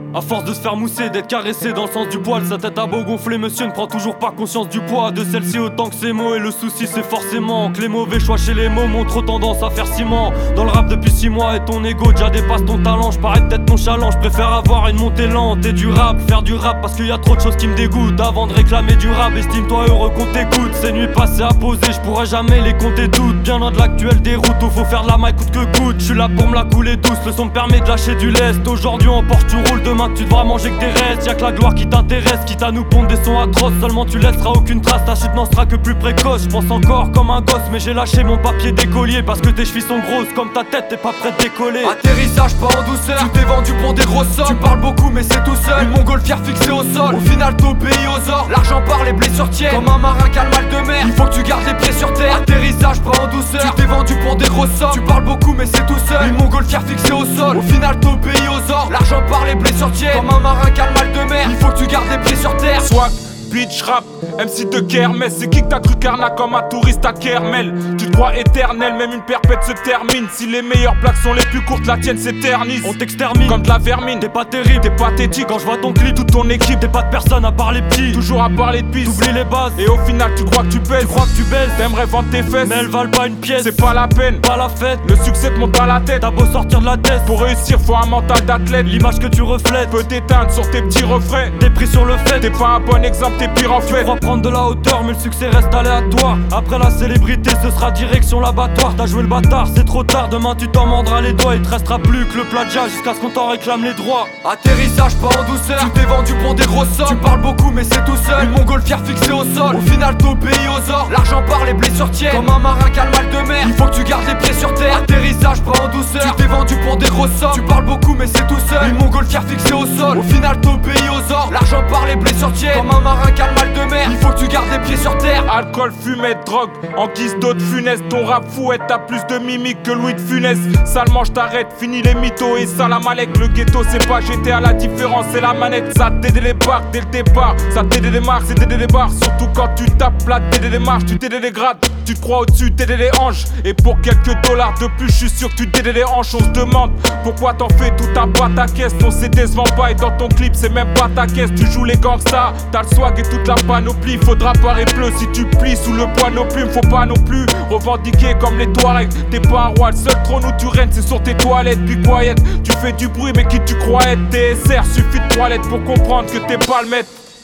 À force de se faire mousser, d'être caressé dans le sens du poil, sa tête a beau gonfler, monsieur ne prend toujours pas conscience du poids de celle-ci autant que ses mots. Et le souci c'est forcément que les mauvais choix chez les mots montrent tendance à faire ciment. Dans le rap depuis 6 mois et ton ego déjà dépasse ton talent. J'parais peut-être nonchalant, j'préfère avoir une montée lente et du rap. Faire du rap parce qu'il y a trop de choses qui me dégoûtent. Avant de réclamer du rap, estime-toi heureux qu'on t'écoute. Ces nuits passées à poser, j'pourrais jamais les compter toutes. Bien loin de l'actuel déroute où faut faire de la maille coûte que coûte. J'suis là pour me la couler douce, le son me permet de lâcher du lest. Aujourd'hui en Porsche tu roules, demain tu devras manger que des restes. Y'a que la gloire qui t'intéresse, quitte à nous pondre des sons atroces. Seulement tu laisseras aucune trace, ta chute n'en sera que plus précoce. J'pense encore comme un gosse, mais j'ai lâché mon papier d'écolier. Parce que tes chevilles sont grosses, comme ta tête t'es pas prêt de décoller. Atterrissage pas en douceur, tu t'es vendu pour des grosses sommes. Tu parles beaucoup mais c'est tout seul, une montgolfière fixée au sol. Au final t'obéis aux ordres, l'argent part, les blessures tiennent. Comme un marin qui a le mal de mer, il faut que tu gardes les pieds sur terre. Atterrissage pas en douceur, tu t'es vendu pour des grosses sommes. Tu parles beaucoup mais c'est tout seul, une montgolfière fixée au sol. Au final t'obéis aux ordres, l'argent part, les blessures tiennent. Comme un marin qui a le mal de mer, il faut que tu gardes les pieds sur terre. Swag, bitch, rap, MC de Kermesse. C'est qui que t'as cru Carnac comme un touriste à Kermel? Tu te crois éternel, même une perpète se termine. Si les meilleures blagues sont les plus courtes, la tienne s'éternise. On t'extermine comme de la vermine. T'es pas terrible, t'es pathétique. Quand je vois ton clip, toute ton équipe, t'es pas de personne à part les petits. toujours à parler de pisse. T'oublies les bases, et au final tu crois que tu pèses. tu crois que tu baises, T'aimerais vendre tes fesses, mais elles valent pas une pièce. c'est pas la peine, pas la fête. le succès te monte à la tête. T'as beau sortir de la tête, Pour réussir faut un mental d'athlète. l'image que tu reflètes Peut t'éteindre sur tes petits refrains. t'es pris sur le fait. T'es pas un bon exemple, t'es pire en Tu fait. crois prendre de la hauteur, mais le succès reste aléatoire. Après la célébrité, ce sera direction l'abattoir. T'as joué le bâtard, c'est trop tard. Demain tu t'en mordras les doigts. Il te restera plus que le plagiat jusqu'à ce qu'on t'en réclame les droits. Atterrissage pas en douceur, tu t'es vendu pour des grosses sommes. Tu parles beaucoup mais c'est tout seul, une montgolfière fixée au sol. Au final t'obéis aux ordres, l'argent part, les blessures tiennent. Comme un marin qui a le mal de mer, il faut que tu gardes les pieds sur terre. Atterrissage pas en douceur, tu t'es vendu pour des grosses sommes. Tu parles beaucoup mais c'est tout seul, une montgolfière fixée au sol. Au final t'obéis aux ordres, l'argent part, les blessures tiennent. Comme un marin qui a le mal de mer, il faut que tu gardes les pieds sur terre. Alcool, fumette, drogue, en guise d'autres funestes. Ton rap fouette, t'as plus de mimique que Louis de Funès. Salement j't'arrête, fini les mythos et salam alek. Le ghetto c'est pas GTA, la différence c'est la manette. Ça t'aide les barres dès le départ, ça t'aide les marques, c'est t'aide les barres. Surtout quand tu tapes là, t'aides les marches, tu t'aides les grades. Tu te crois au-dessus, t'aides les hanches. Et pour quelques dollars de plus, je suis sûr que tu t'aides les hanches. On se demande pourquoi t'en fais tout un pataquès. Ton CD se vend pas et dans ton clip c'est même pas ta caisse. Tu joues les gangsters, t'as le swag et toute la panoplie. Faudra pas et pleu si tu plies sous le poids nos plumes. Faut pas non plus revendiquer comme les Touaregs. T'es pas un roi, le seul trône où tu règnes c'est sur tes toilettes. Puis quiet, tu fais du bruit mais qui tu crois être? TSR, suffit de 3 lettres pour comprendre que t'es pas le maître.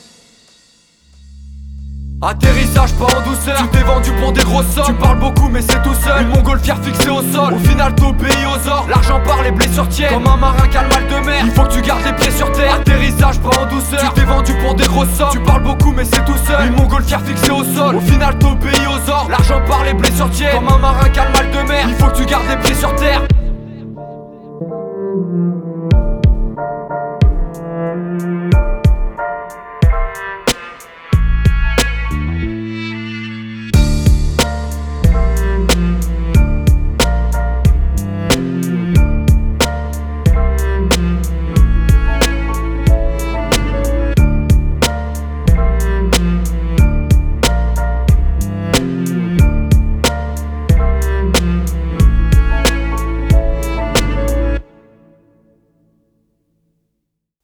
Atterrissage pas en douceur, tu t'es vendu pour des grosses sommes. Tu parles beaucoup mais c'est tout seul, une montgolfière fixée au sol. Au final t'obéis aux ordres, l'argent part, les blessures tiennent. Comme un marin qui a le mal de mer, il faut que tu gardes les pieds sur terre. Atterrissage pas en douceur, tu t'es vendu pour des grosses sommes. Tu parles beaucoup mais c'est tout seul, une montgolfière fixée au sol. Au final t'obéis aux ordres, l'argent part, les blessures tiennent. Comme un marin qui a le mal de mer, il faut que tu gardes les pieds sur terre.